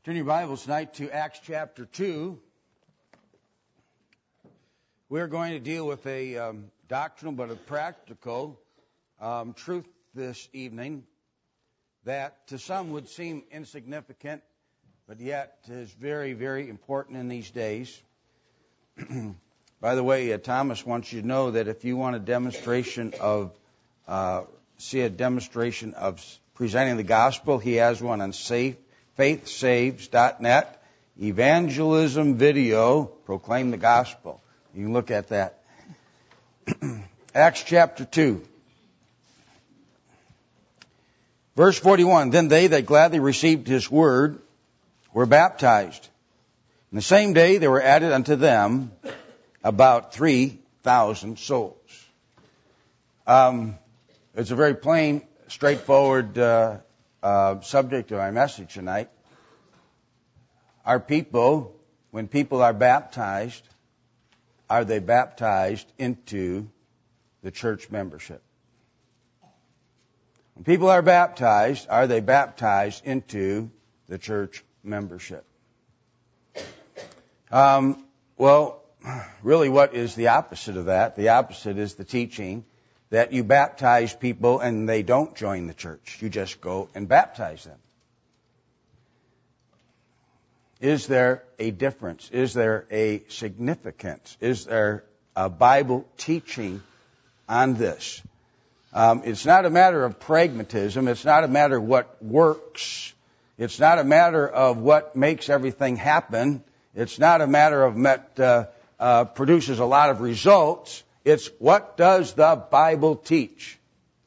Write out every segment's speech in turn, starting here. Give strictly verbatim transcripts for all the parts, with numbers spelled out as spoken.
Turn your Bibles tonight to Acts chapter two. We're going to deal with a um, doctrinal but a practical um, truth this evening that to some would seem insignificant, but yet is very, very important in these days. By the way, uh, Thomas wants you to know that if you want a demonstration of, uh, see a demonstration of presenting the gospel, he has one on safe. faith saves dot net, evangelism video, proclaim the gospel. You can look at that. Acts chapter two. Verse forty-one, then they that gladly received his word were baptized. And the same day there were added unto them about three thousand souls. Um, it's a very plain, straightforward uh Uh, subject of my message tonight. Our people, when people are baptized, are they baptized into the church membership? When people are baptized, are they baptized into the church membership? Um, well, really what is the opposite of that? The opposite is the teaching that you baptize people and they don't join the church. You just go and baptize them. Is there a difference? Is there a significance? Is there a Bible teaching on this? Um, it's not a matter of pragmatism. It's not a matter of what works. It's not a matter of what makes everything happen. It's not a matter of met, uh, uh, produces a lot of results. It's what does the Bible teach?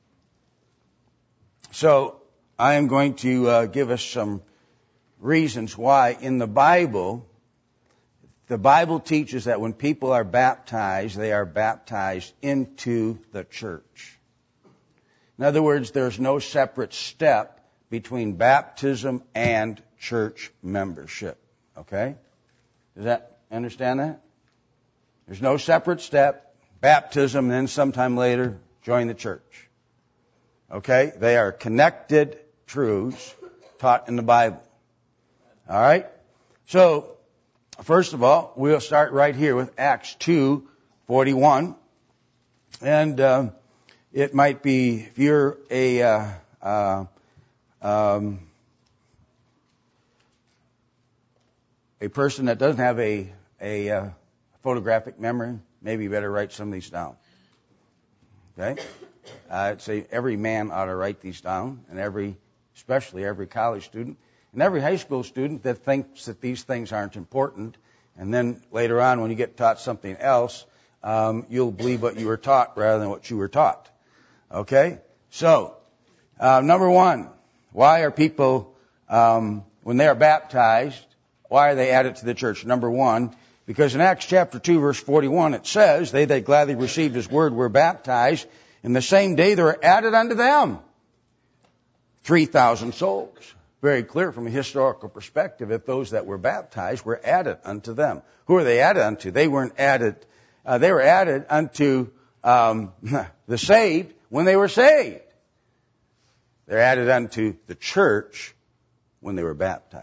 So I am going to uh, give us some reasons why in the Bible, the Bible teaches that when people are baptized, they are baptized into the church. In other words, there's no separate step between baptism and church membership. Okay? Does that understand that? There's no separate step. Baptism, and then sometime later, join the church. Okay? They are connected truths taught in the Bible. All right? So, first of all, we'll start right here with Acts two forty-one. And uh, it might be, if you're a uh, uh, um, a person that doesn't have a, a uh, photographic memory, maybe you better write some of these down. Okay? Uh, I'd say every man ought to write these down, and every, especially every college student, and every high school student that thinks that these things aren't important, and then later on when you get taught something else, um, you'll believe what you were taught rather than what you were taught. Okay? So, uh, number one, why are people, um, when they are baptized, why are they added to the church? Number one, because in Acts chapter two, verse forty-one, it says, they that gladly received his word were baptized, and the same day there were added unto them three thousand souls. Very clear from a historical perspective if those that were baptized were added unto them. Who are they added unto? They weren't added, uh, they were added unto um, the saved when they were saved. They're added unto the church when they were baptized.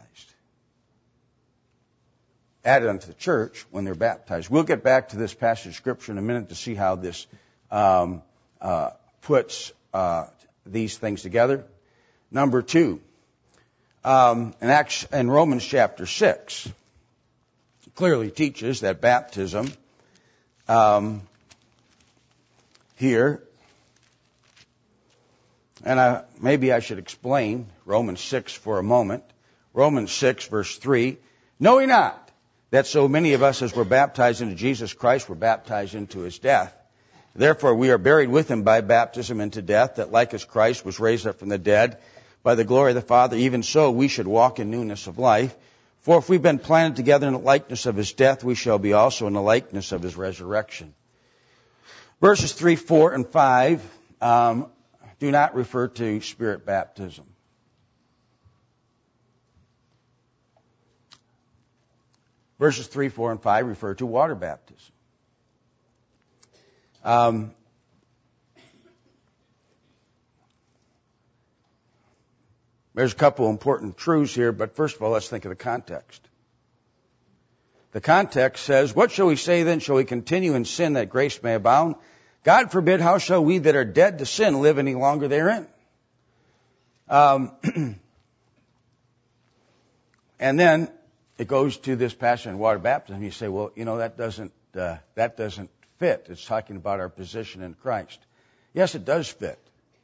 Added unto the church when they're baptized. We'll get back to this passage of Scripture in a minute to see how this um, uh, puts uh, these things together. Number two, um, in Acts, in Romans chapter six, clearly teaches that baptism um, here, and I, maybe I should explain Romans six for a moment. Romans six, verse three, know ye not that so many of us as were baptized into Jesus Christ were baptized into his death. Therefore we are buried with him by baptism into death, that like as Christ was raised up from the dead by the glory of the Father, even so we should walk in newness of life. For if we've been planted together in the likeness of his death, we shall be also in the likeness of his resurrection. Verses three, four, and five um, do not refer to spirit baptism. Verses three, four, and five refer to water baptism. Um, There's a couple important truths here, but first of all, let's think of the context. The context says, what shall we say then? Shall we continue in sin that grace may abound? God forbid, how shall we that are dead to sin live any longer therein? Um, and then it goes to this passage on water baptism. You say, well, you know, that doesn't, uh, that doesn't fit. It's talking about our position in Christ. Yes, it does fit.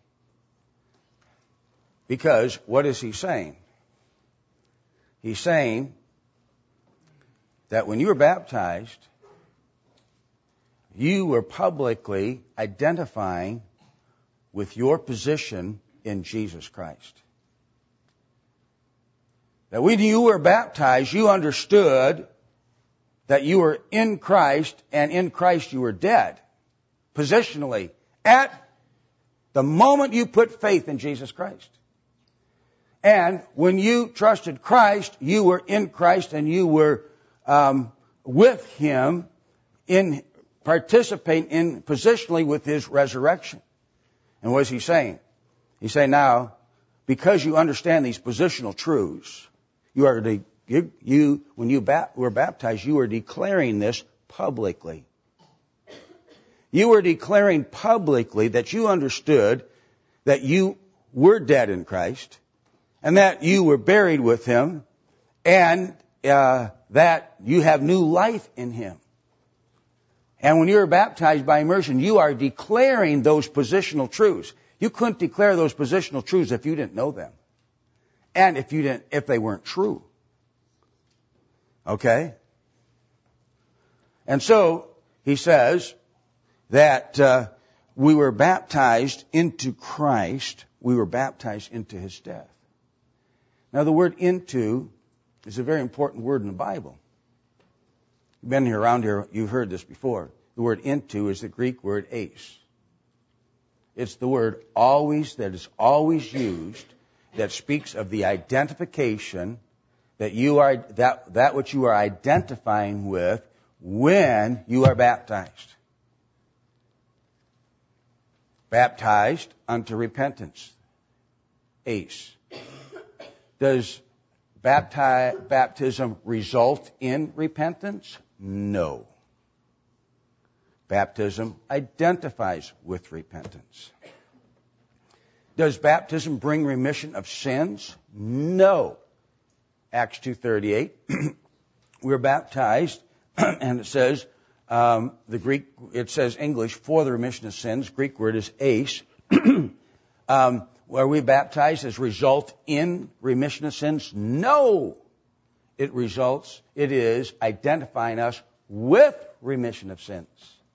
Because what is he saying? He's saying that when you were baptized, you were publicly identifying with your position in Jesus Christ. That when you were baptized, you understood that you were in Christ, and in Christ you were dead, positionally, at the moment you put faith in Jesus Christ. And when you trusted Christ, you were in Christ and you were um, with Him in participating in positionally with His resurrection. And what is He saying? He's saying now, because you understand these positional truths, you are de- you, you when you ba- were baptized, you were declaring this publicly. You were declaring publicly that you understood that you were dead in Christ, and that you were buried with Him, and uh, that you have new life in Him. And when you're baptized by immersion, you are declaring those positional truths. You couldn't declare those positional truths if you didn't know them, and if you didn't, if they weren't true. Okay? And so he says that uh, we were baptized into Christ. We were baptized into His death. Now, the word into is a very important word in the Bible. You've been here around here, you've heard this before. The word into is the Greek word eis. It's the word always that is always used that speaks of the identification that you are that that which you are identifying with when you are baptized. Baptized unto repentance. Eis. Does bapti- baptism result in repentance? No. Baptism identifies with repentance. Does baptism bring remission of sins? No. Acts two thirty-eight. We're baptized, and it says, um, the Greek, it says English, for the remission of sins. Greek word is eis. um, Were we baptized as result in remission of sins? No. It results, it is identifying us with remission of sins.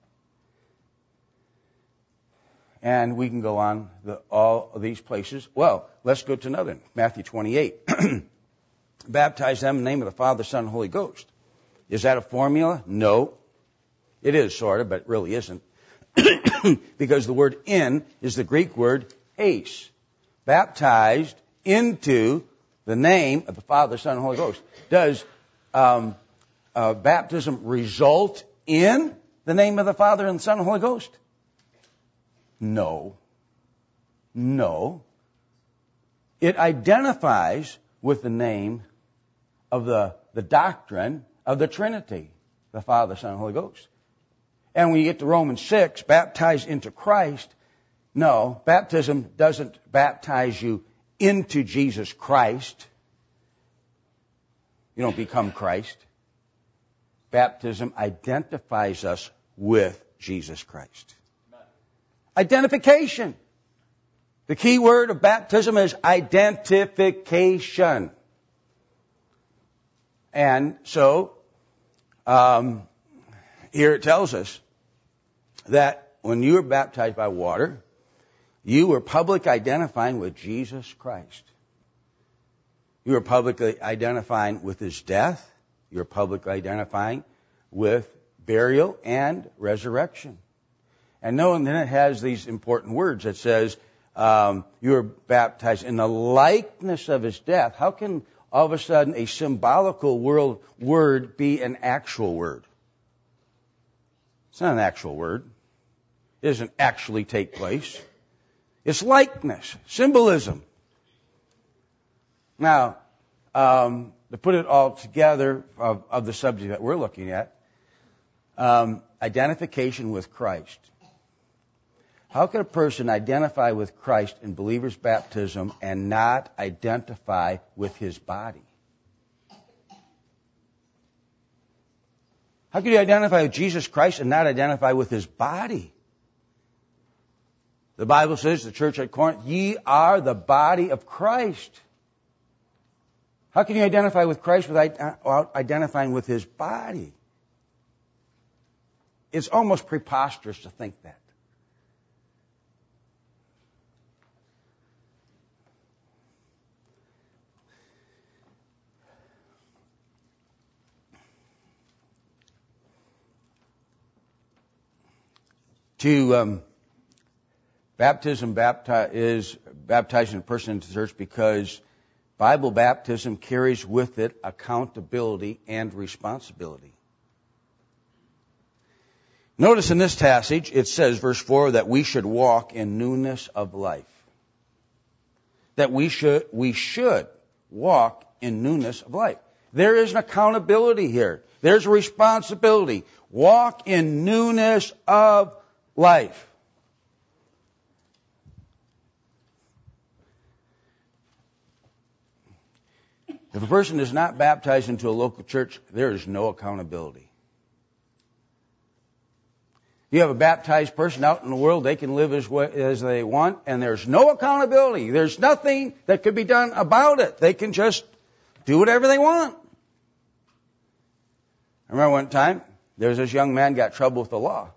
And we can go on the, all of these places. Well, let's go to another one. Matthew twenty-eight. Baptize them in the name of the Father, Son, and Holy Ghost. Is that a formula? No. It is, sort of, but it really isn't. Because the word in is the Greek word eis. Baptized into the name of the Father, Son, and Holy Ghost. Does um, uh, baptism result in the name of the Father and the Son and Holy Ghost? No. No. It identifies with the name of the, the doctrine of the Trinity, the Father, Son, and Holy Ghost. And when you get to Romans six, baptized into Christ, no, baptism doesn't baptize you into Jesus Christ. You don't become Christ. Baptism identifies us with Jesus Christ. Identification. The key word of baptism is identification. And so, um, here it tells us that when you were baptized by water, you were publicly identifying with Jesus Christ. You were publicly identifying with His death. You were publicly identifying with burial and resurrection. And knowing then it has these important words that says, um, you were baptized in the likeness of His death. How can all of a sudden a symbolical world word be an actual word? It's not an actual word. It doesn't actually take place. It's likeness, symbolism. Now, um, to put it all together of, of the subject that we're looking at, um, identification with Christ. How can a person identify with Christ in believer's baptism and not identify with his body? How can you identify with Jesus Christ and not identify with his body? The Bible says, the church at Corinth, ye are the body of Christ. How can you identify with Christ without identifying with his body? It's almost preposterous to think that. To um, baptism bapti- is baptizing a person into the church because Bible baptism carries with it accountability and responsibility. Notice in this passage, it says, verse four, that we should walk in newness of life. That we should, we should walk in newness of life. There is an accountability here. There's a responsibility. Walk in newness of life. If a person is not baptized into a local church, there is no accountability. You have a baptized person out in the world, they can live as, as they want, and there's no accountability. There's nothing that could be done about it. They can just do whatever they want. I remember one time, there was this young man got in trouble with the law.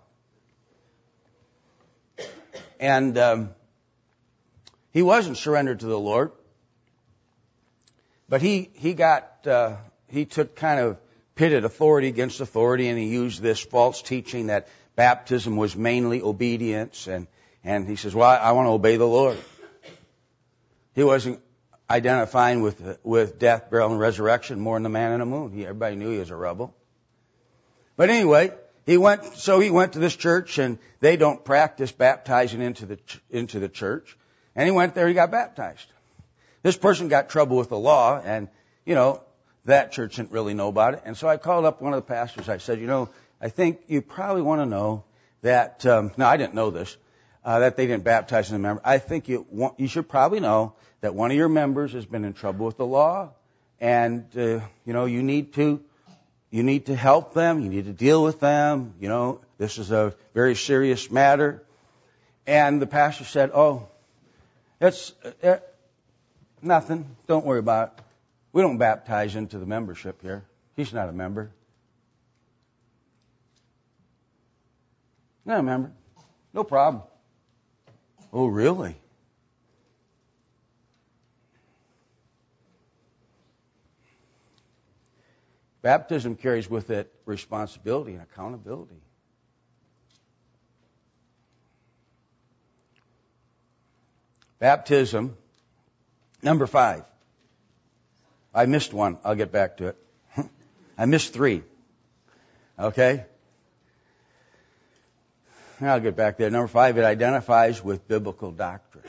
And um, he wasn't surrendered to the Lord. But he, he got, uh, he took kind of pitted authority against authority, and he used this false teaching that baptism was mainly obedience. And, and he says, well, I, I want to obey the Lord. He wasn't identifying with, with death, burial, and resurrection more than the man in the moon. He, everybody knew he was a rebel. But anyway, he went, so he went to this church, and they don't practice baptizing into the, into the church. And he went there, he got baptized. This person got in trouble with the law, and, you know, that church didn't really know about it. And so I called up one of the pastors. I said, you know, I think you probably want to know that, um, no, I didn't know this, uh, that they didn't baptize the member. I think you want, you should probably know that one of your members has been in trouble with the law, and, uh, you know, you need to, you need to help them. You need to deal with them. You know, this is a very serious matter. And the pastor said, oh, that's, uh, nothing. Don't worry about it. We don't baptize into the membership here. He's not a member. Not a member. No problem. Oh, really? Baptism carries with it responsibility and accountability. Baptism. Number five. I missed one. I'll get back to it. I missed three. Okay? I'll get back there. Number five, it identifies with biblical doctrine.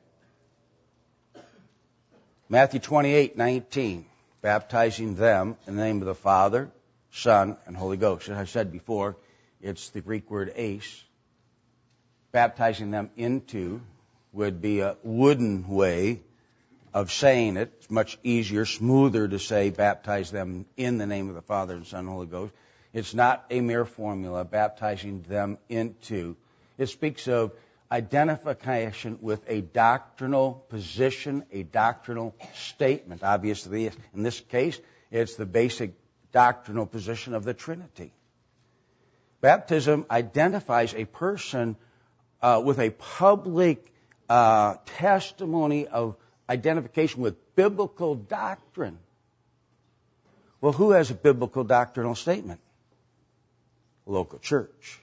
Matthew twenty-eight nineteen, baptizing them in the name of the Father, Son, and Holy Ghost. As I said before, it's the Greek word eis. Baptizing them into would be a wooden way of saying it. It's much easier, smoother to say baptize them in the name of the Father and Son and Holy Ghost. It's not a mere formula, baptizing them into. It speaks of identification with a doctrinal position, a doctrinal statement. Obviously, in this case, it's the basic doctrinal position of the Trinity. Baptism identifies a person uh, with a public uh, testimony of identification with biblical doctrine. Well, who has a biblical doctrinal statement? Local church.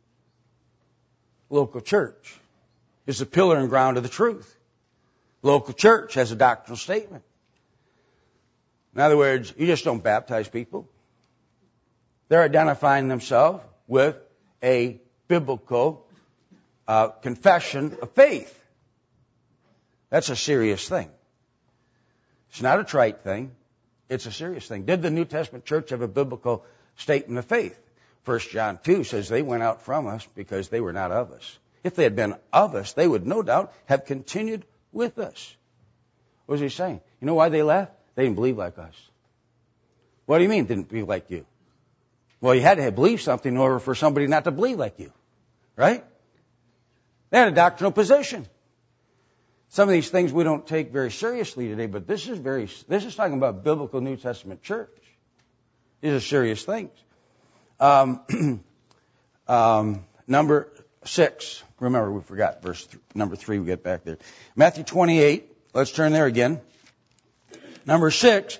Local church is the pillar and ground of the truth. Local church has a doctrinal statement. In other words, you just don't baptize people. They're identifying themselves with a biblical uh, confession of faith. That's a serious thing. It's not a trite thing. It's a serious thing. Did the New Testament church have a biblical statement of faith? First John two says they went out from us because they were not of us. If they had been of us, they would no doubt have continued with us. What was he saying? You know why they left? They didn't believe like us. What do you mean didn't believe like you? Well, you had to have believed something in order for somebody not to believe like you. Right? They had a doctrinal position. Some of these things we don't take very seriously today, but this is very, this is talking about biblical New Testament church. These are serious things. Um, um, number six. Remember, we forgot verse th- number three. We get back there. Matthew twenty-eight. Let's turn there again. Number six.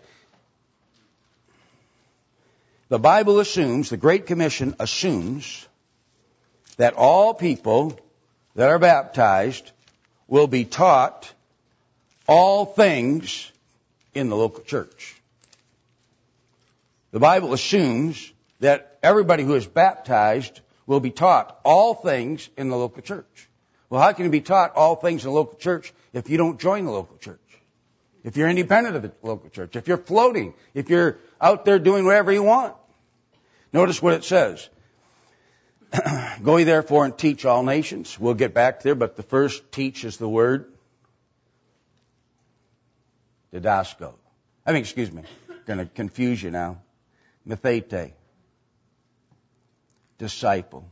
The Bible assumes, the Great Commission assumes that all people that are baptized will be taught all things in the local church. The Bible assumes that everybody who is baptized will be taught all things in the local church. Well, how can you be taught all things in the local church if you don't join the local church? If you're independent of the local church, if you're floating, if you're out there doing whatever you want. Notice what it says. Go ye therefore and teach all nations. We'll get back there, but the first teach is the word didasko. I mean, excuse me, I'm going to confuse you now. Mathete. Disciple.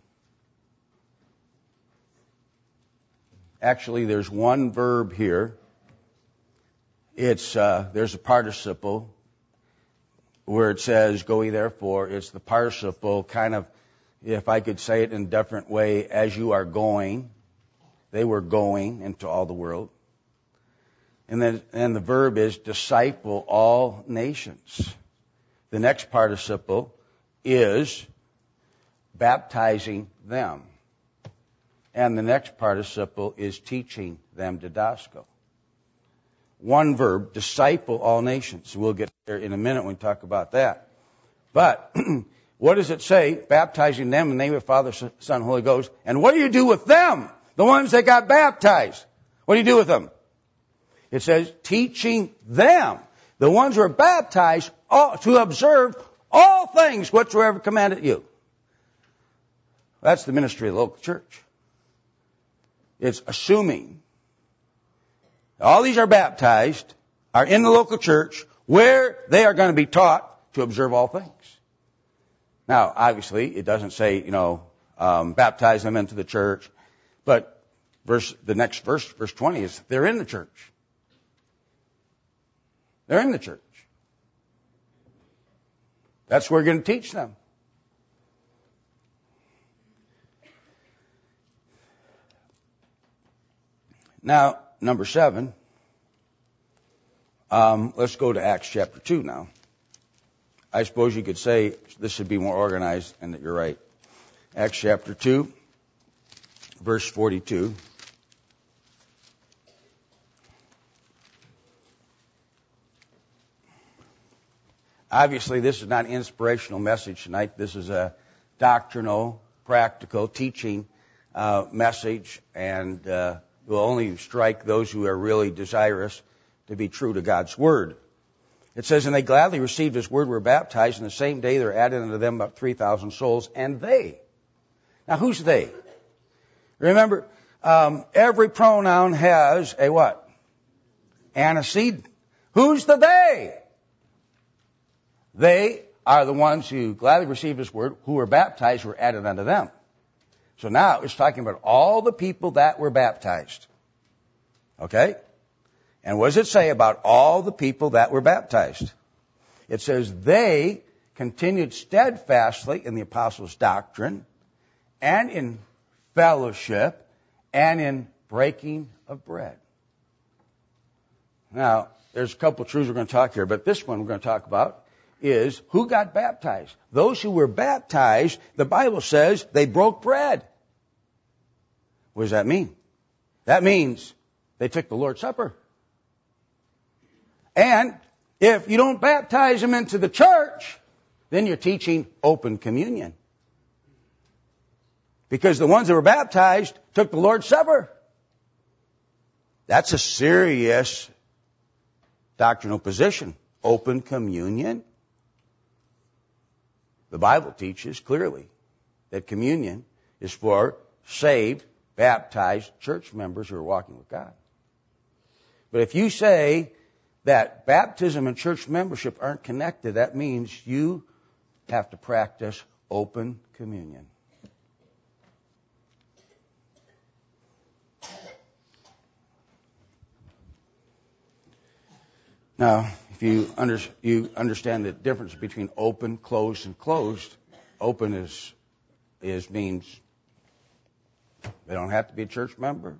Actually, there's one verb here. It's uh, there's a participle where it says, go ye therefore. It's the participle, kind of, if I could say it in a different way, as you are going. They were going into all the world. And then and the verb is disciple all nations. The next participle is baptizing them. And the next participle is teaching them didasko. One verb, disciple all nations. We'll get there in a minute when we talk about that. But what does it say? Baptizing them in the name of the Father, Son, Holy Ghost. And what do you do with them? The ones that got baptized. What do you do with them? It says teaching them, the ones who are baptized, all, to observe all things whatsoever commanded you. That's the ministry of the local church. It's assuming all these are baptized, are in the local church, where they are going to be taught to observe all things. Now, obviously, it doesn't say, you know, um, baptize them into the church, but verse, the next verse, verse twenty, is they're in the church. They're in the church. That's where we're going to teach them. Now, number seven, um, let's go to Acts chapter two now. I suppose you could say this should be more organized and that you're right. Acts chapter two, verse forty-two. Obviously, this is not an inspirational message tonight. This is a doctrinal, practical, teaching uh, message, and uh, will only strike those who are really desirous to be true to God's Word. It says, and they gladly received His Word, were baptized, and the same day there added unto them about three thousand souls, and they. Now, who's they? Remember, um, every pronoun has a what? Antecedent. Who's the they? They are the ones who gladly received His Word, who were baptized, were added unto them. So now it's talking about all the people that were baptized. Okay? And what does it say about all the people that were baptized? It says they continued steadfastly in the apostles' doctrine and in fellowship and in breaking of bread. Now, there's a couple of truths we're going to talk here, but this one we're going to talk about is who got baptized. Those who were baptized, the Bible says they broke bread. What does that mean? That means they took the Lord's Supper. And if you don't baptize them into the church, then you're teaching open communion. Because the ones that were baptized took the Lord's Supper. That's a serious doctrinal position. Open communion. The Bible teaches clearly that communion is for saved, baptized church members who are walking with God. But if you say that baptism and church membership aren't connected, that means you have to practice open communion. Now, if you, under, you understand the difference between open, closed, and closed, open is, is means they don't have to be a church member.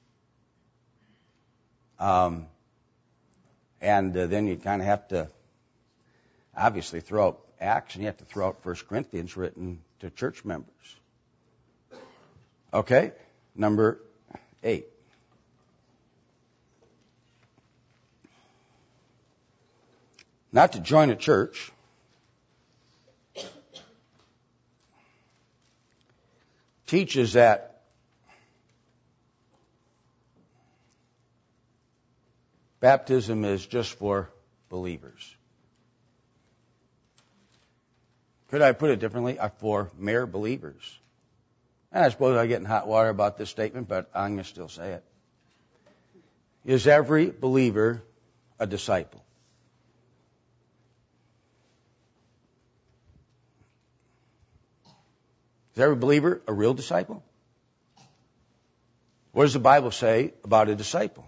Um, and uh, then you kind of have to obviously throw out Acts, and you have to throw out First Corinthians written to church members. Okay, number eight. Not to join a church teaches that baptism is just for believers. Could I put it differently? For mere believers. And I suppose I get in hot water about this statement, but I'm going to still say it. Is every believer a disciple? Is every believer a real disciple? What does the Bible say about a disciple?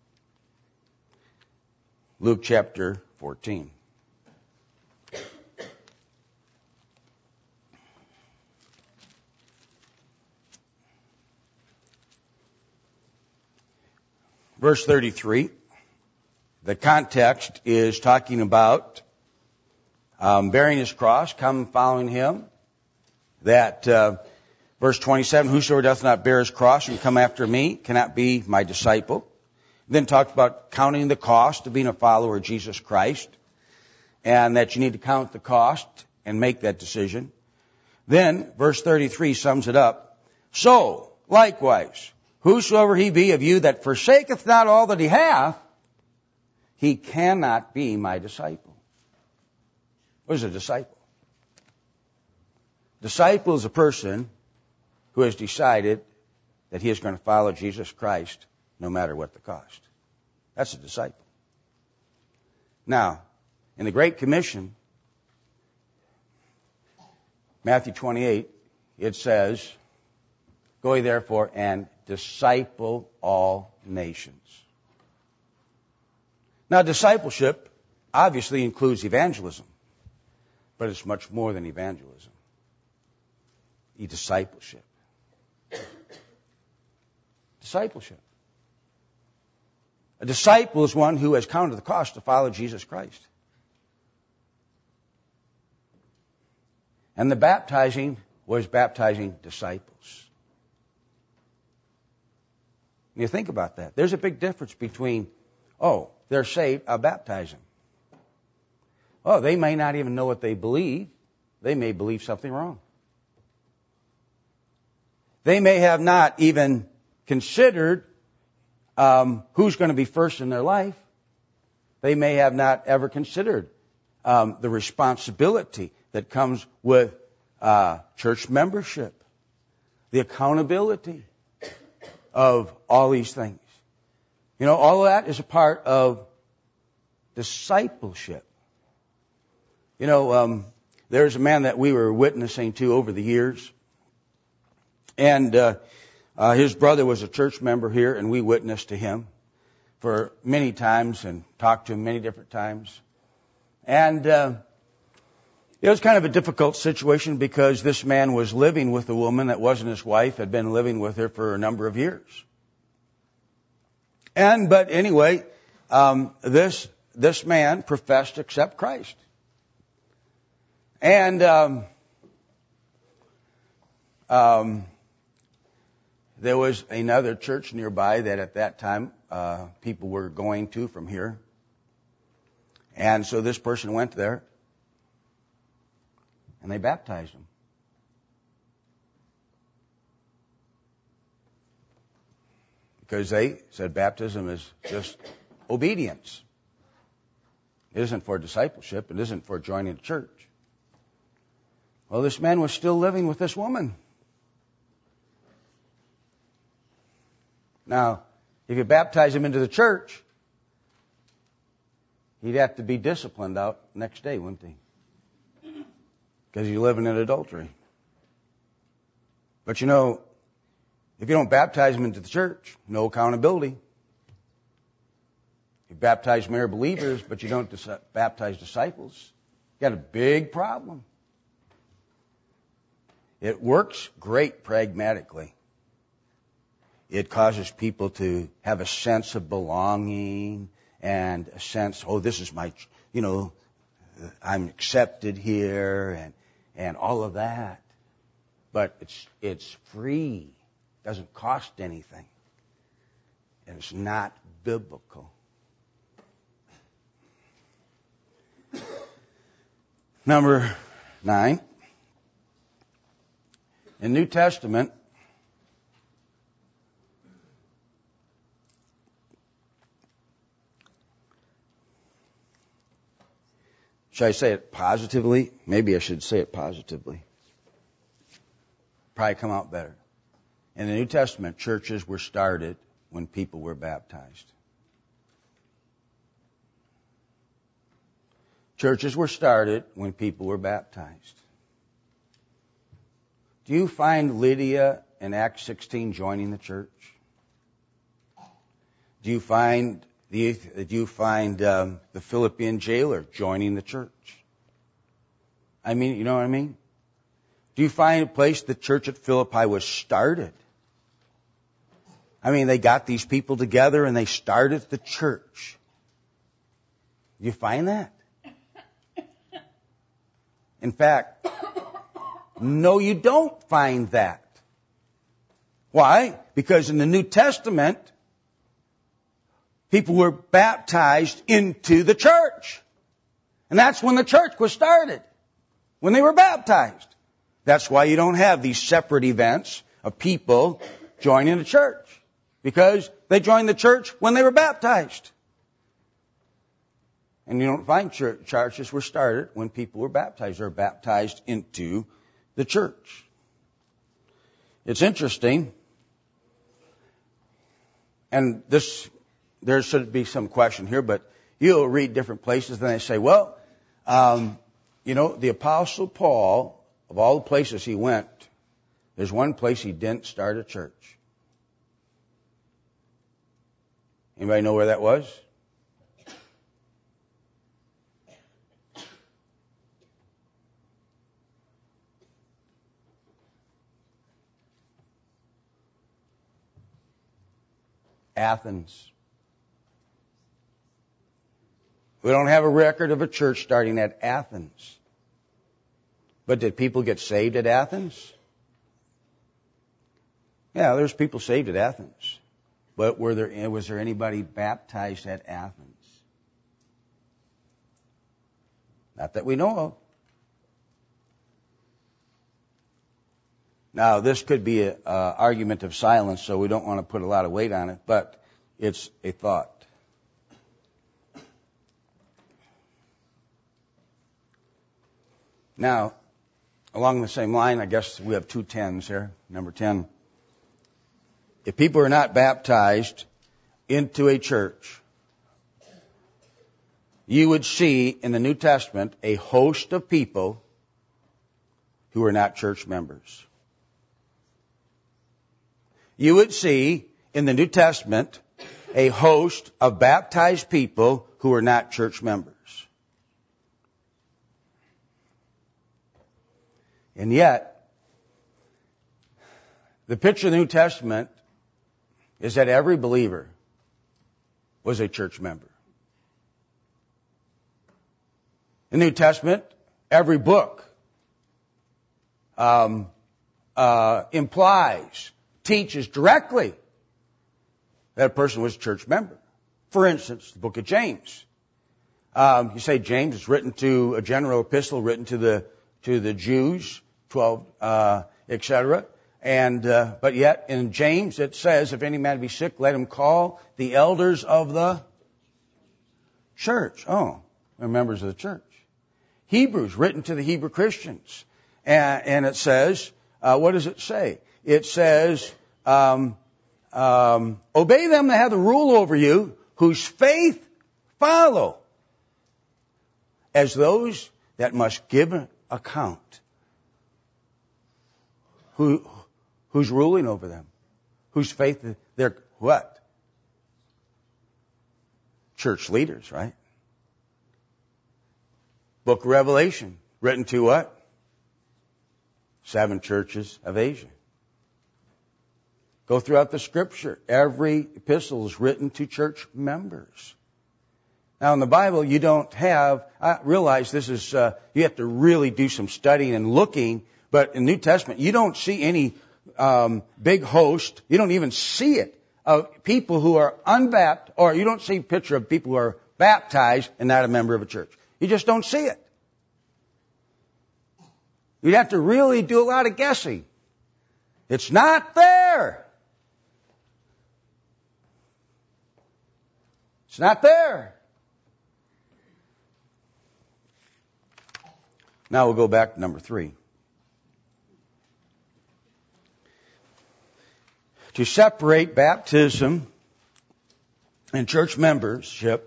Luke chapter fourteen. Verse thirty-three. The context is talking about um, bearing his cross, come following him. That uh, verse twenty-seven, whosoever doth not bear his cross and come after me cannot be my disciple. Then talked about counting the cost of being a follower of Jesus Christ, and that you need to count the cost and make that decision. Then verse thirty-three sums it up. So, likewise, whosoever he be of you that forsaketh not all that he hath, he cannot be my disciple. What is a disciple? Disciple is a person who has decided that he is going to follow Jesus Christ no matter what the cost. That's a disciple. Now, in the Great Commission, Matthew twenty-eight, it says, go ye therefore and disciple all nations. Now, discipleship obviously includes evangelism, but it's much more than evangelism. Discipleship. Discipleship. A disciple is one who has counted the cost to follow Jesus Christ. And the baptizing was baptizing disciples. You think about that. There's a big difference between, oh, they're saved, I'll baptize them. Oh, they may not even know what they believe. They may believe something wrong. They may have not even considered um, who's going to be first in their life. They may have not ever considered um, the responsibility that comes with uh, church membership, the accountability of all these things. You know, all of that is a part of discipleship. You know, um, there's a man that we were witnessing to over the years. And uh, uh, his brother was a church member here, and we witnessed to him for many times and talked to him many different times. And uh, it was kind of a difficult situation because this man was living with a woman that wasn't his wife, had been living with her for a number of years. And but anyway, um, this this man professed to accept Christ. And um, um, there was another church nearby that at that time uh, people were going to from here. And so this person went there and they baptized him. Because they said baptism is just obedience. It isn't for discipleship. It isn't for joining the church. Well, this man was still living with this woman. Now, if you baptize him into the church, he'd have to be disciplined out next day, wouldn't he? Because he's living in adultery. But you know, if you don't baptize him into the church, no accountability. You baptize mere believers, but you don't dis- baptize disciples, you got a big problem. It works great pragmatically. It causes people to have a sense of belonging and a sense, oh, this is my, you know, I'm accepted here and, and all of that. But it's, it's free. It doesn't cost anything. And it's not biblical. Number nine. In the New Testament, should I say it positively? Maybe I should say it positively. Probably come out better. In the New Testament, churches were started when people were baptized. Churches were started when people were baptized. Do you find Lydia in Acts sixteen joining the church? Do you find the do you find um, the Philippian jailer joining the church? I mean, you know what I mean? Do you find a place the church at Philippi was started? I mean, they got these people together and they started the church. Do you find that? In fact, no, you don't find that. Why? Because in the New Testament, people were baptized into the church. And that's when the church was started, when they were baptized. That's why you don't have these separate events of people joining the church, because they joined the church when they were baptized. And you don't find church, churches were started when people were baptized. They're baptized into the church. It's interesting. And this, there should be some question here, but you'll read different places and they say, well, um, you know, the Apostle Paul, of all the places he went, there's one place he didn't start a church. Anybody know where that was? Athens. We don't have a record of a church starting at Athens. But did people get saved at Athens? Yeah, there's people saved at Athens. But were there, was there anybody baptized at Athens? Not that we know of. Now, this could be an argument of silence, so we don't want to put a lot of weight on it, but it's a thought. Now, along the same line, I guess we have two tens here. Number ten. If people are not baptized into a church, you would see in the New Testament a host of people who are not church members. You would see in the New Testament a host of baptized people who are not church members. And yet, the picture of the New Testament is that every believer was a church member. In the New Testament, every book um, uh, implies, teaches directly that a person was a church member. For instance, the book of James. Um, you say James is written to a general epistle written to the to the Jews, twelve, uh, et cetera. And uh, but yet in James it says, if any man be sick, let him call the elders of the church. Oh, are members of the church. Hebrews, written to the Hebrew Christians. And, and it says, uh, what does it say? It says, um, um, obey them that have the rule over you, whose faith follow, as those that must give an account. Who, who's ruling over them? Whose faith? They're what? Church leaders, right? Book of Revelation, written to what? Seven churches of Asia. Go throughout the Scripture. Every epistle is written to church members. Now, in the Bible, you don't have, I realize this is, uh, you have to really do some studying and looking, but in the New Testament, you don't see any um, big host. You don't even see it of people who are unbaptized, or you don't see a picture of people who are baptized and not a member of a church. You just don't see it. You'd have to really do a lot of guessing. It's not there. It's not there. Now we'll go back to number three. To separate baptism and church membership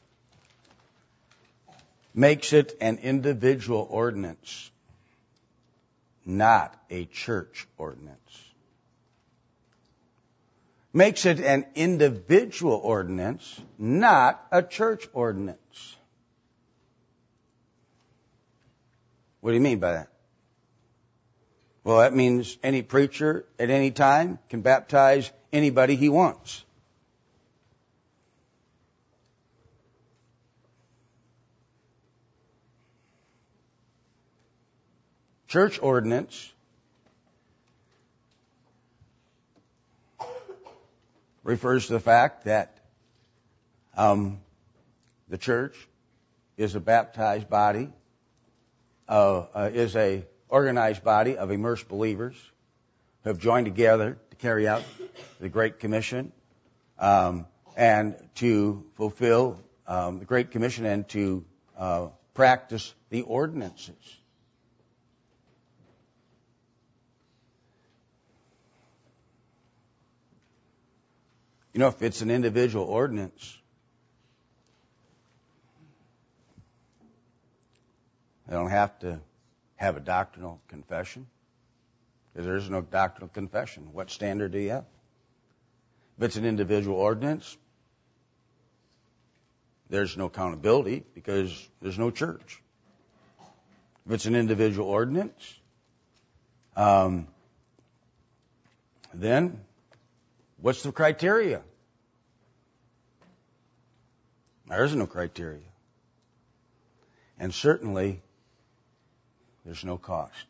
makes it an individual ordinance, not a church ordinance. Makes it an individual ordinance, not a church ordinance. What do you mean by that? Well, that means any preacher at any time can baptize anybody he wants. Church ordinance refers to the fact that um, the church is a baptized body, uh, uh, is a organized body of immersed believers who have joined together to carry out the Great Commission um, and to fulfill um, the Great Commission and to uh, practice the ordinances. You know, if it's an individual ordinance, they don't have to have a doctrinal confession, because there is no doctrinal confession. What standard do you have? If it's an individual ordinance, there's no accountability because there's no church. If it's an individual ordinance, um, then what's the criteria? There is no criteria. And certainly, there's no cost.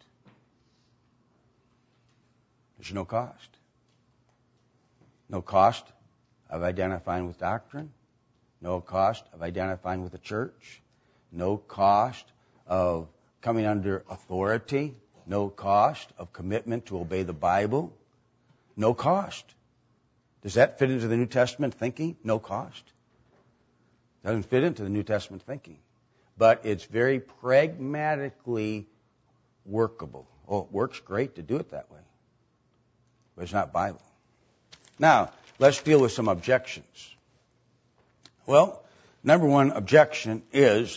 There's no cost. No cost of identifying with doctrine. No cost of identifying with the church. No cost of coming under authority. No cost of commitment to obey the Bible. No cost. Does that fit into the New Testament thinking? No cost. Doesn't fit into the New Testament thinking. But it's very pragmatically workable. Oh, it works great to do it that way. But it's not Bible. Now, let's deal with some objections. Well, number one objection is,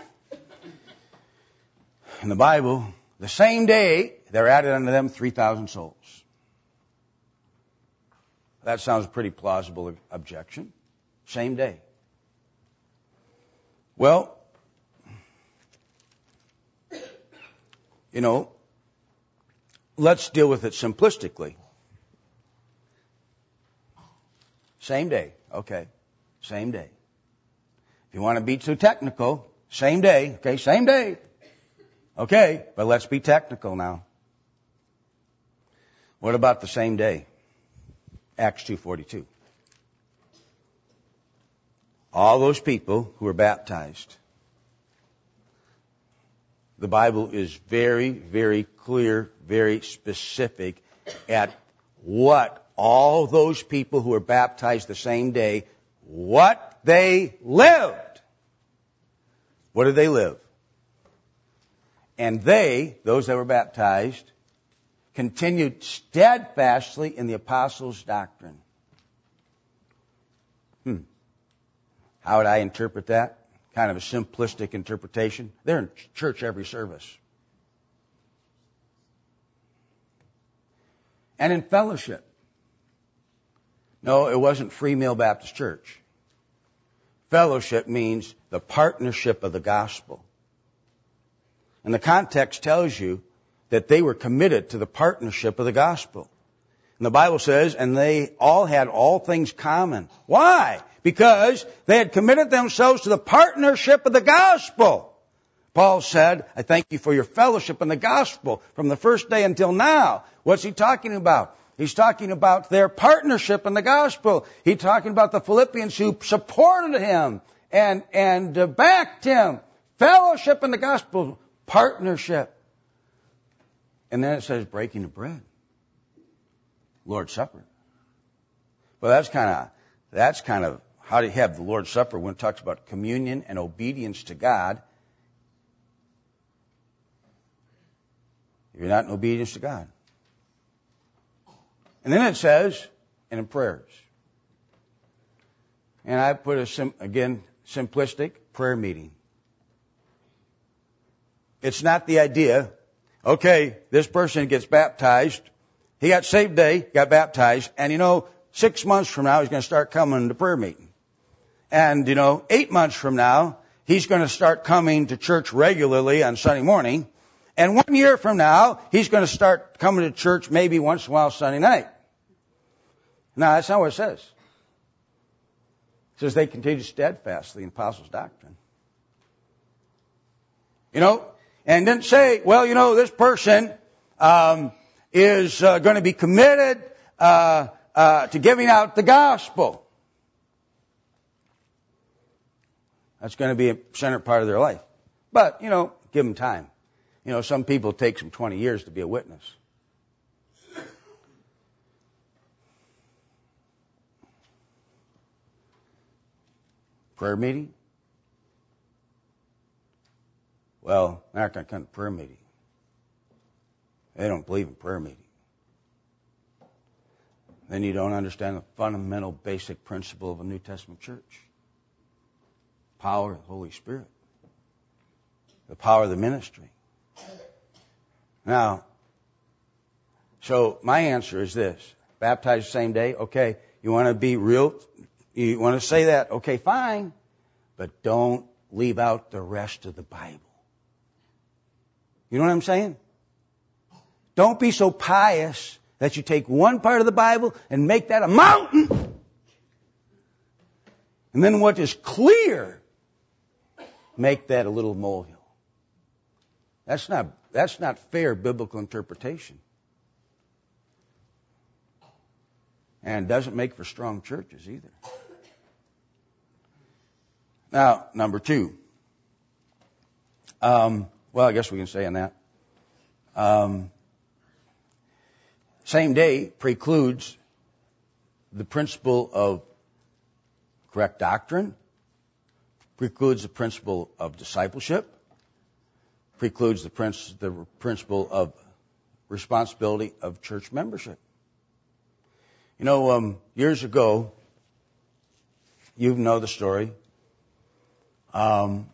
in the Bible, the same day there added unto them three thousand souls. That sounds a pretty plausible objection. Same day. Well, you know, let's deal with it simplistically. Same day. Okay. Same day. If you want to be too technical, same day. Okay, same day. Okay, but let's be technical now. What about the same day? Acts two forty-two. All those people who were baptized. The Bible is very, very clear, very specific at what all those people who were baptized the same day, what they lived. what did they live? And they, those that were baptized, continued steadfastly in the apostles' doctrine. Hmm. How would I interpret that? Kind of a simplistic interpretation. They're in church every service. And in fellowship. No, it wasn't Free Meal Baptist Church. Fellowship means the partnership of the gospel. And the context tells you that they were committed to the partnership of the gospel. And the Bible says, and they all had all things common. Why? Because they had committed themselves to the partnership of the gospel. Paul said, I thank you for your fellowship in the gospel from the first day until now. What's he talking about? He's talking about their partnership in the gospel. He's talking about the Philippians who supported him and, and uh, backed him. Fellowship in the gospel. Partnership. And then it says breaking the bread. Lord's Supper. Well, that's kind of, that's kind of how do you have the Lord's Supper when it talks about communion and obedience to God. If you're not in obedience to God. And then it says, and in prayers. And I put a, sim, again, simplistic prayer meeting. It's not the idea, okay, this person gets baptized. He got saved today, got baptized, and you know, six months from now, he's going to start coming to prayer meeting. And you know, eight months from now, he's going to start coming to church regularly on Sunday morning. And one year from now, he's going to start coming to church maybe once in a while Sunday night. No, that's not what it says. It says they continued steadfastly in apostles' doctrine. You know, and didn't say, well, you know, this person um, is uh, going to be committed uh, uh, to giving out the gospel. That's going to be a center part of their life. But, you know, give them time. You know, some people it takes them twenty years to be a witness. Prayer meeting? Well, they're not going to come to prayer meeting. They don't believe in prayer meeting. Then you don't understand the fundamental basic principle of a New Testament church. Power of the Holy Spirit. The power of the ministry. Now, so my answer is this. Baptized the same day? Okay. You want to be real? You want to say that? Okay, fine. But don't leave out the rest of the Bible. You know what I'm saying? Don't be so pious that you take one part of the Bible and make that a mountain. And then what is clear, make that a little molehill. That's not, that's not fair biblical interpretation. And it doesn't make for strong churches either. Now, number two. Um, well, I guess we can say on that. Um, same day precludes the principle of correct doctrine, precludes the principle of discipleship, precludes the, princ- the principle of responsibility of church membership. You know, um, years ago, you know the story. Um,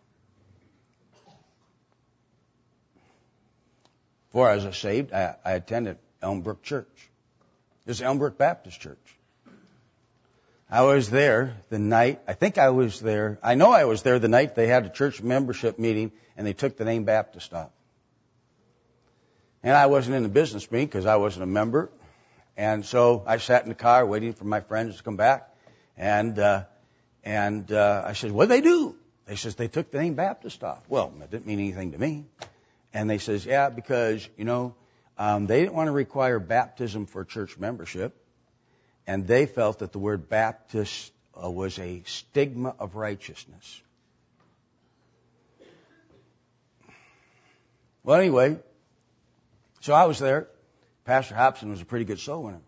before I was saved, I, I attended Elmbrook Church. It was Elmbrook Baptist Church. I was there the night, I think I was there, I know I was there the night they had a church membership meeting and they took the name Baptist off. And I wasn't in the business meeting because I wasn't a member. And so I sat in the car waiting for my friends to come back. And uh, and uh, I said, what did they do? They says, they took the name Baptist off. Well, that didn't mean anything to me. And they says, yeah, because, you know, um, they didn't want to require baptism for church membership. And they felt that the word Baptist uh, was a stigma of righteousness. Well, anyway, so I was there. Pastor Hobson was a pretty good soul winner.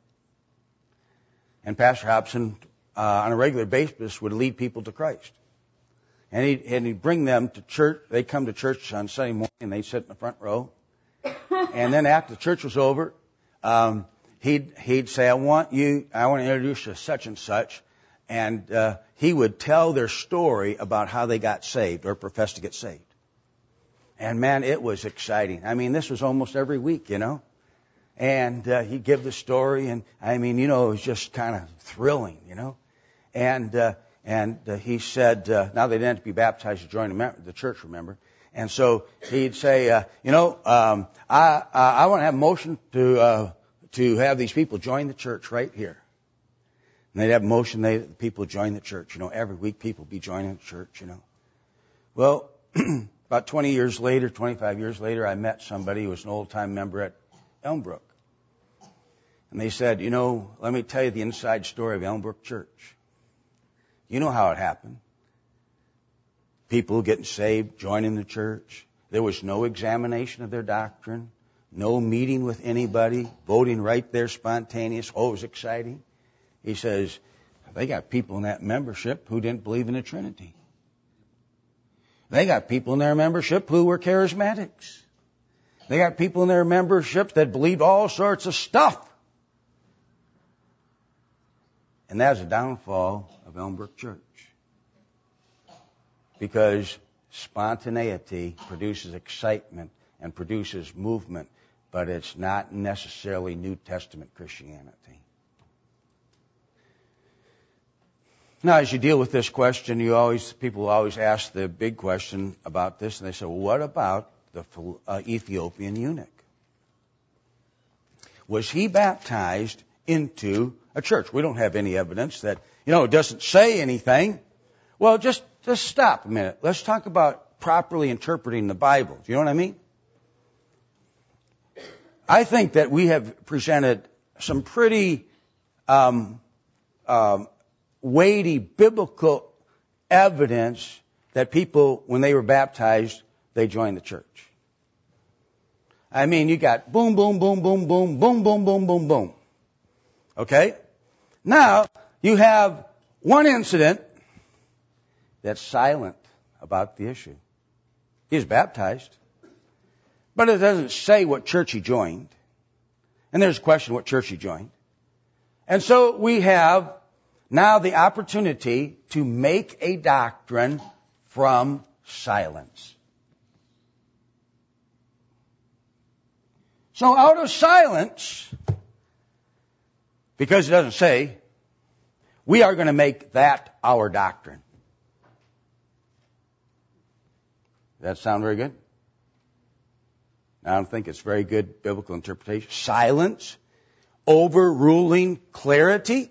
And Pastor Hobson, uh, on a regular basis, would lead people to Christ. And he'd, and he'd bring them to church. They'd come to church on Sunday morning, and they'd sit in the front row. And then after the church was over, um, he'd, he'd say, I want you, I want to introduce you to such and such. And uh, he would tell their story about how they got saved or professed to get saved. And man, it was exciting. I mean, this was almost every week, you know. And uh, he'd give the story, and I mean, you know, it was just kind of thrilling, you know. And uh, and uh, he said, uh, now they didn't have to be baptized to join the, mem- the church, remember. And so he'd say, uh, you know, um, I uh, I want to have a motion to uh, to have these people join the church right here. And they'd have a motion, they the people join the church. You know, every week people be joining the church. You know. Well, about twenty years later, twenty-five years later, I met somebody who was an old-time member at Elmbrook. And they said, you know, let me tell you the inside story of Elmbrook Church. You know how it happened. People getting saved, joining the church. There was no examination of their doctrine, no meeting with anybody, voting right there, spontaneous. Oh, it was exciting. He says, they got people in that membership who didn't believe in the Trinity. They got people in their membership who were charismatics. They got people in their membership that believed all sorts of stuff. And that's a downfall of Elmbrook Church. Because spontaneity produces excitement and produces movement, but it's not necessarily New Testament Christianity. Now, as you deal with this question, you always people always ask the big question about this, and they say, well, what about the uh, Ethiopian eunuch? Was he baptized into a church? We don't have any evidence that, you know, it doesn't say anything. Well, just, just stop a minute. Let's talk about properly interpreting the Bible. Do you know what I mean? I think that we have presented some pretty um, um, weighty biblical evidence that people, when they were baptized, they joined the church. I mean, you got boom, boom, boom, boom, boom, boom, boom, boom, boom, boom. Okay? Now, you have one incident that's silent about the issue. He was baptized, but it doesn't say what church he joined. And there's a question what church he joined. And so we have now the opportunity to make a doctrine from silence. So out of silence, because it doesn't say, we are going to make that our doctrine. Does that sound very good? I don't think it's very good biblical interpretation. Silence, overruling clarity.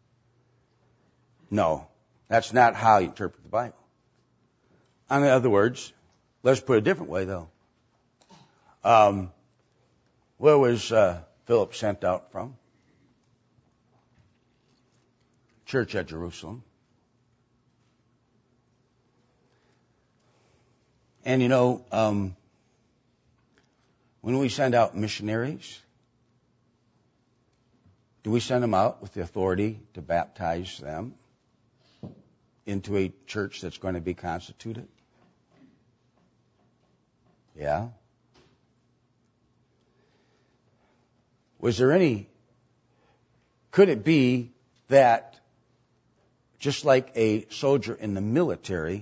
No, that's not how you interpret the Bible. In other words, let's put it a different way, though. Um, where was uh, Philip sent out from? Church at Jerusalem. And you know, um, when we send out missionaries, do we send them out with the authority to baptize them into a church that's going to be constituted? Yeah. Was there any, could it be that just like a soldier in the military,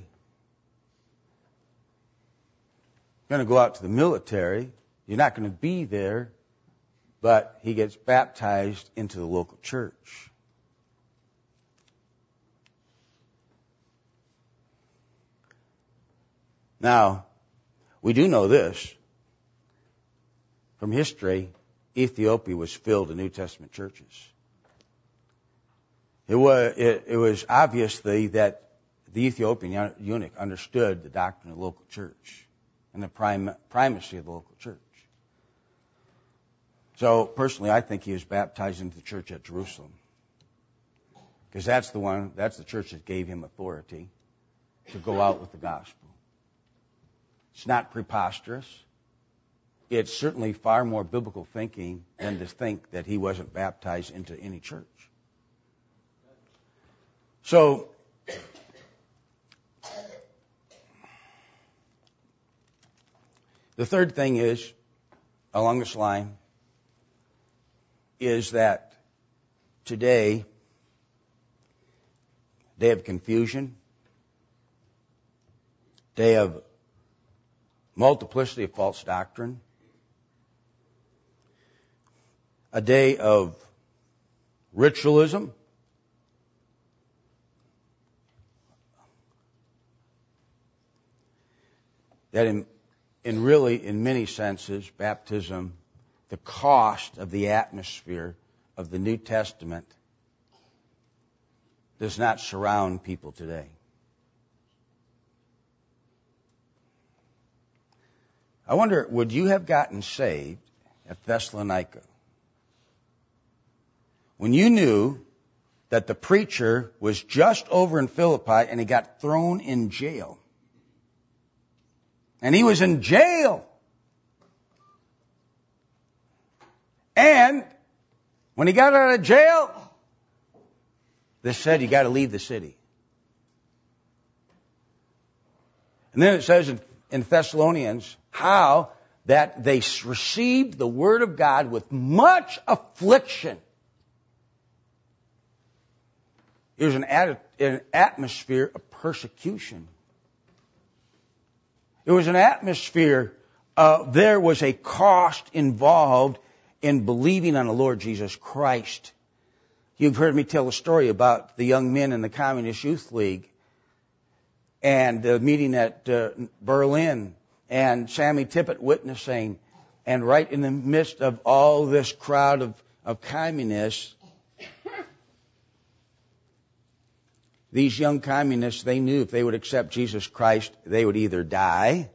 going to go out to the military, you're not going to be there, but he gets baptized into the local church. Now, we do know this. From history, Ethiopia was filled with New Testament churches. It was, it, it was obviously that the Ethiopian eunuch understood the doctrine of the local church and the prim, primacy of the local church. So, personally, I think he was baptized into the church at Jerusalem. Because that's the one, that's the church that gave him authority to go out with the gospel. It's not preposterous. It's certainly far more biblical thinking than to think that he wasn't baptized into any church. So, The third thing is, along this line, is that today, day of confusion, day of multiplicity of false doctrine, a day of ritualism, that in, in really, in many senses, baptism, the cost of the atmosphere of the New Testament does not surround people today. I wonder, would you have gotten saved at Thessalonica when you knew that the preacher was just over in Philippi and he got thrown in jail? And he was in jail. And when he got out of jail, they said, you got to leave the city. And then it says in, in Thessalonians how that they received the word of God with much affliction. It was an, ad, an atmosphere of persecution. It was an atmosphere, uh, there was a cost involved in believing on the Lord Jesus Christ. You've heard me tell a story about the young men in the Communist Youth League and the meeting at uh, Berlin and Sammy Tippit witnessing, and right in the midst of all this crowd of, of communists, these young communists, they knew if they would accept Jesus Christ, they would either die,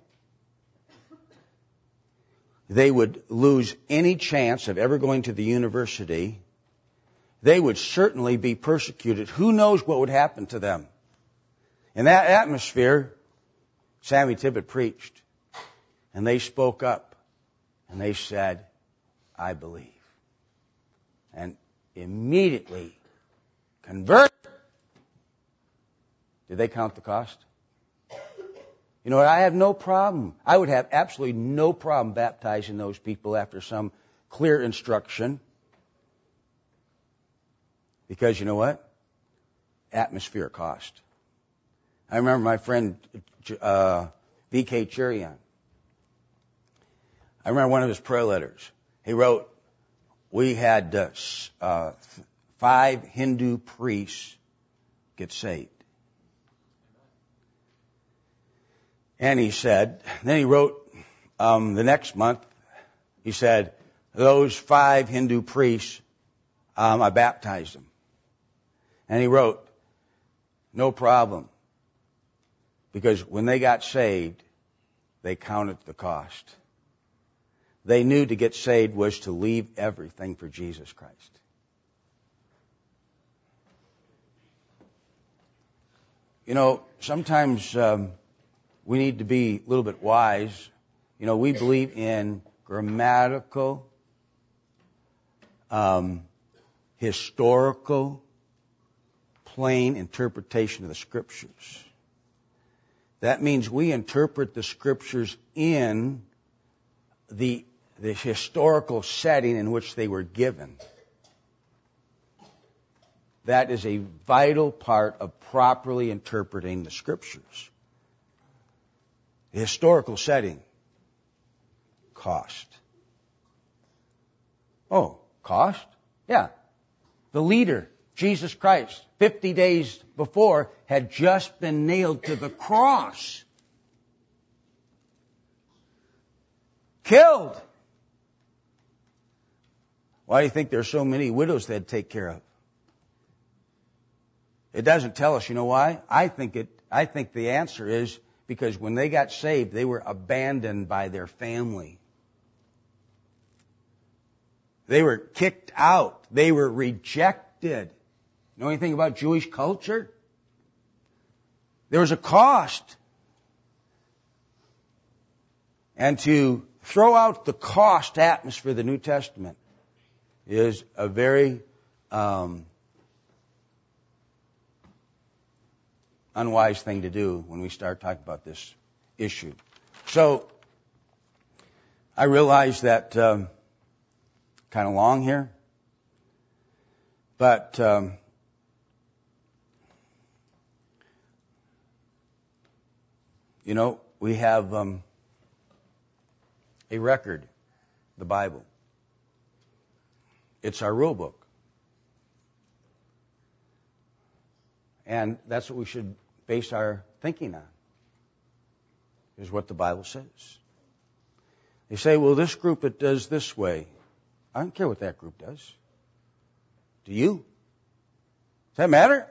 they would lose any chance of ever going to the university, they would certainly be persecuted. Who knows what would happen to them? In that atmosphere, Sammy Tippit preached, and they spoke up, and they said, I believe. And immediately converted. Did they count the cost? You know what? I have no problem. I would have absolutely no problem baptizing those people after some clear instruction. Because you know what? Atmosphere cost. I remember my friend uh, V K Cherian. I remember one of his prayer letters. He wrote, we had uh, uh, five Hindu priests get saved. And he said, then he wrote um, the next month, he said, those five Hindu priests, um, I baptized them. And he wrote, no problem. Because when they got saved, they counted the cost. They knew to get saved was to leave everything for Jesus Christ. You know, sometimes um, we need to be a little bit wise. You know, we believe in grammatical, um, historical, plain interpretation of the Scriptures. That means we interpret the Scriptures in the, the historical setting in which they were given. That is a vital part of properly interpreting the Scriptures. The historical setting. Cost. Oh, cost? Yeah. The leader, Jesus Christ, fifty days before, had just been nailed to the cross. Killed. Why do you think there's so many widows they'd take care of? It doesn't tell us, you know why? I think it, I think the answer is because when they got saved, they were abandoned by their family. They were kicked out. They were rejected. Know anything about Jewish culture? There was a cost. And to throw out the cost atmosphere of the New Testament is a very um, unwise thing to do when we start talking about this issue. So, I realize that um, kind of long here, but um, you know, we have um, a record, the Bible. It's our rule book. And that's what we should base our thinking on, is what the Bible says. They say, well, this group, it does this way. I don't care what that group does. Do you? Does that matter?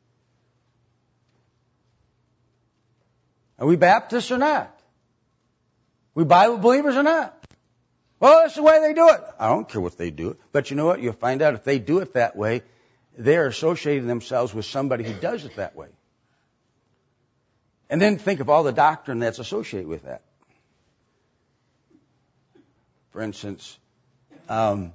Are we Baptists or not? We Bible believers or not? Well, that's the way they do it. I don't care what they do. But you know what? You'll find out if they do it that way, they're associating themselves with somebody who does it that way. And then think of all the doctrine that's associated with that. For instance, um,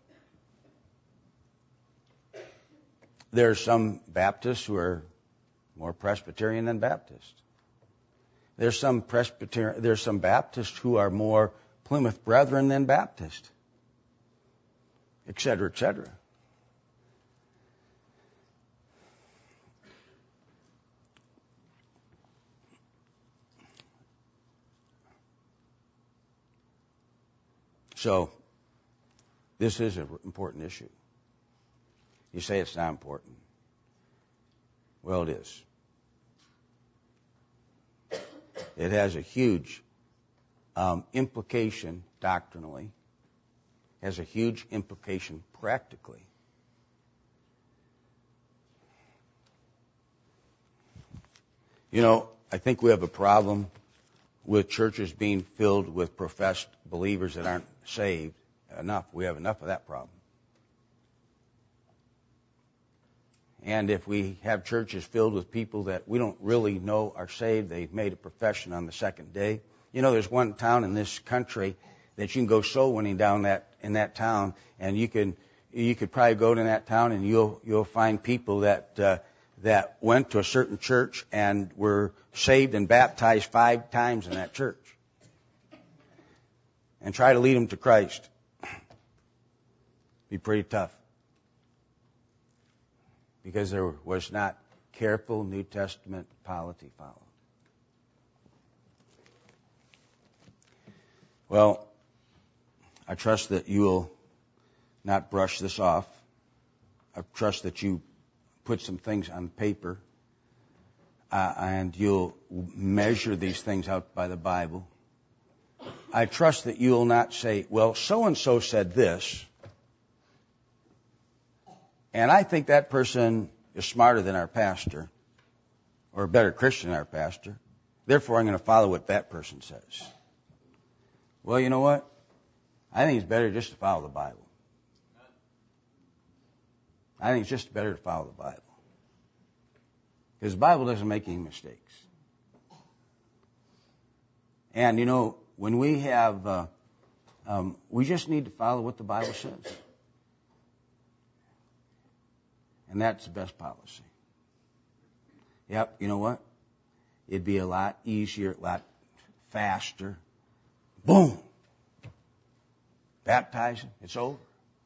there are some Baptists who are more Presbyterian than Baptist. There's some Presbyterian, there's some Baptists who are more Plymouth Brethren than Baptist, et cetera, et cetera. So, this is an important issue. You say it's not important. Well, it is. It has a huge um, implication doctrinally, has a huge implication practically. You know, I think we have a problem with churches being filled with professed believers that aren't saved enough. We have enough of that problem. And if we have churches filled with people that we don't really know are saved, they've made a profession on the second day. You know, there's one town in this country that you can go soul winning down that in that town, and you can you could probably go to that town and you'll you'll find people that uh, that went to a certain church and were saved and baptized five times in that church, and try to lead them to Christ. Be pretty tough. Because there was not careful New Testament polity followed. Well, I trust that you will not brush this off. I trust that you put some things on paper uh, and you'll measure these things out by the Bible. I trust that you will not say, well, so-and-so said this, and I think that person is smarter than our pastor, or a better Christian than our pastor. Therefore, I'm going to follow what that person says. Well, you know what? I think it's better just to follow the Bible. I think it's just better to follow the Bible. Because the Bible doesn't make any mistakes. And, you know, when we have, uh, um, we just need to follow what the Bible says. And that's the best policy. Yep, you know what? It'd be a lot easier, a lot faster. Boom! Baptizing, it's over.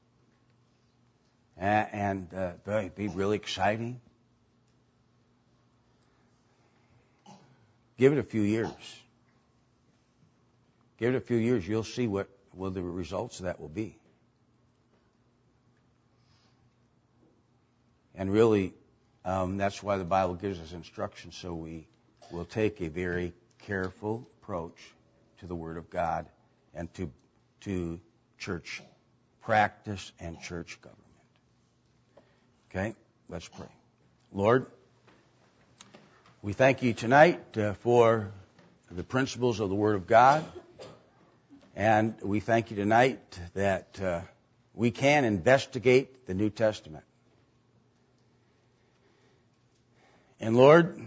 And uh, it'd be really exciting. Give it a few years. Give it a few years, you'll see what well, the results of that will be. And really, um, that's why the Bible gives us instructions, so we will take a very careful approach to the Word of God and to to church practice and church government. Okay, let's pray. Lord, we thank you tonight uh, for the principles of the Word of God, and we thank you tonight that uh, we can investigate the New Testament. And Lord,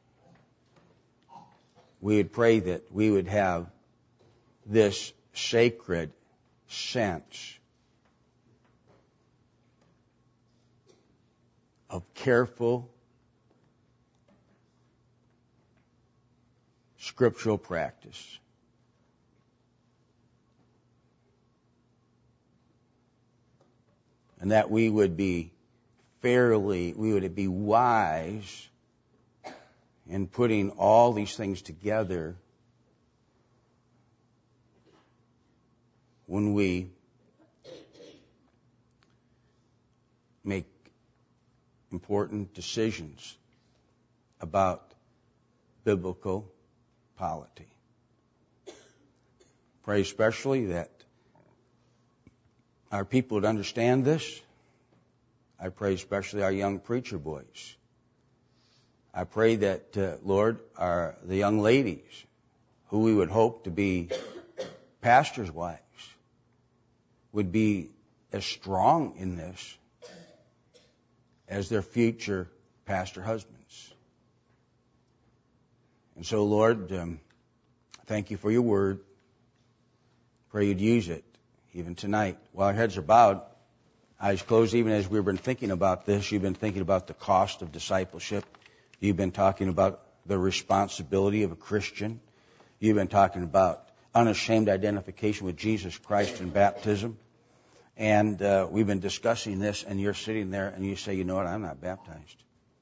we would pray that we would have this sacred sense of careful scriptural practice. and that we would be fairly, we would be wise in putting all these things together when we make important decisions about biblical polity. Pray especially that our people would understand this. I pray especially our young preacher boys. I pray that, uh, Lord, our the young ladies who we would hope to be pastors' wives would be as strong in this as their future pastor husbands. And so, Lord, um, thank you for your word. Pray you'd use it even tonight. While our heads are bowed, eyes closed, even as we've been thinking about this, you've been thinking about the cost of discipleship. You've been talking about the responsibility of a Christian. You've been talking about unashamed identification with Jesus Christ in baptism. And uh, we've been discussing this, and you're sitting there and you say, you know what, I'm not baptized.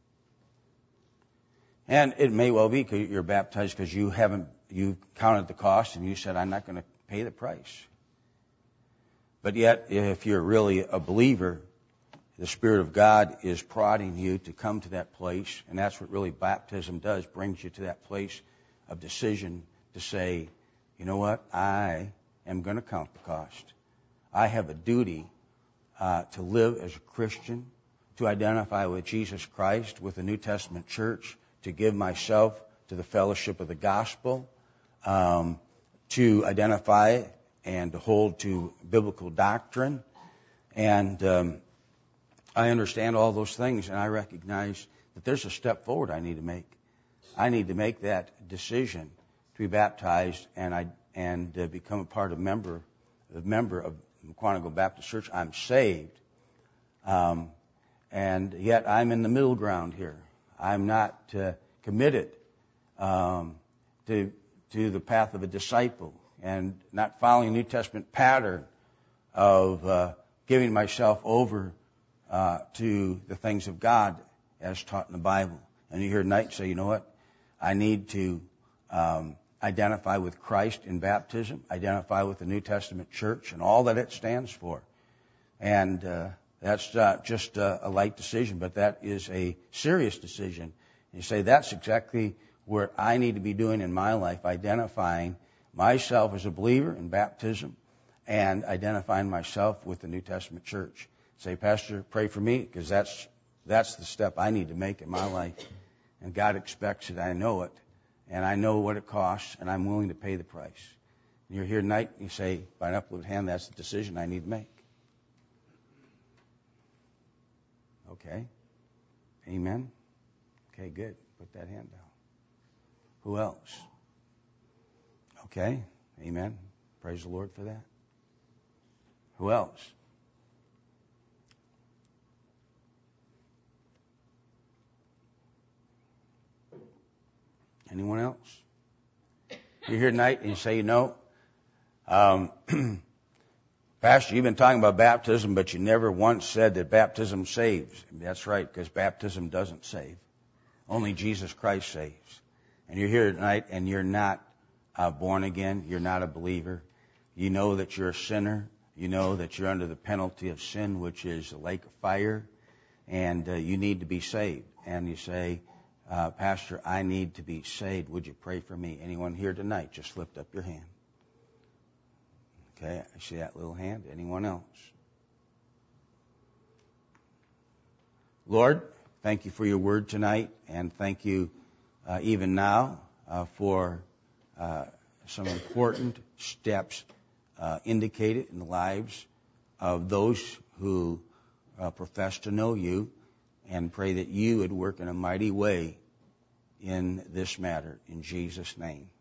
And it may well be because you're baptized because you haven't, you counted the cost and you said, I'm not going to pay the price. But yet, if you're really a believer, the Spirit of God is prodding you to come to that place, and that's what really baptism does, brings you to that place of decision to say, you know what, I am going to count the cost. I have a duty uh, to live as a Christian, to identify with Jesus Christ, with the New Testament church, to give myself to the fellowship of the gospel, um, to identify and to hold to biblical doctrine. And um, I understand all those things, and I recognize that there's a step forward I need to make. I need to make that decision to be baptized and I and uh, become a part of member, a member of Quantico Baptist Church. I'm saved, um, and yet I'm in the middle ground here. I'm not uh, committed um, to to the path of a disciple and not following a New Testament pattern of uh, giving myself over uh, to the things of God as taught in the Bible. And you hear tonight say, you know what? I need to um, identify with Christ in baptism, identify with the New Testament church and all that it stands for. And uh, that's not just a, a light decision, but that is a serious decision. And you say, that's exactly where I need to be doing in my life, identifying myself as a believer in baptism and identifying myself with the New Testament church. Say, Pastor, pray for me, because that's that's the step I need to make in my life. And God expects it. I know it. And I know what it costs, and I'm willing to pay the price. And you're here tonight, and you say, by an uplifted hand, that's the decision I need to make. Okay. Amen. Okay, good. Put that hand down. Who else? Okay. Amen. Praise the Lord for that. Who else? Anyone else? You're here tonight and you say, you know, um, Pastor, you've been talking about baptism, but you never once said that baptism saves. That's right, because baptism doesn't save. Only Jesus Christ saves. And you're here tonight and you're not uh, born again. You're not a believer. You know that you're a sinner. You know that you're under the penalty of sin, which is a lake of fire. And uh, you need to be saved. And you say, uh, Pastor, I need to be saved. Would you pray for me? Anyone here tonight? Just lift up your hand. Okay, I see that little hand. Anyone else? Lord, thank you for your word tonight, and thank you uh, even now uh, for uh, some important steps uh, indicated in the lives of those who uh, profess to know you, and pray that you would work in a mighty way in this matter. In Jesus' name.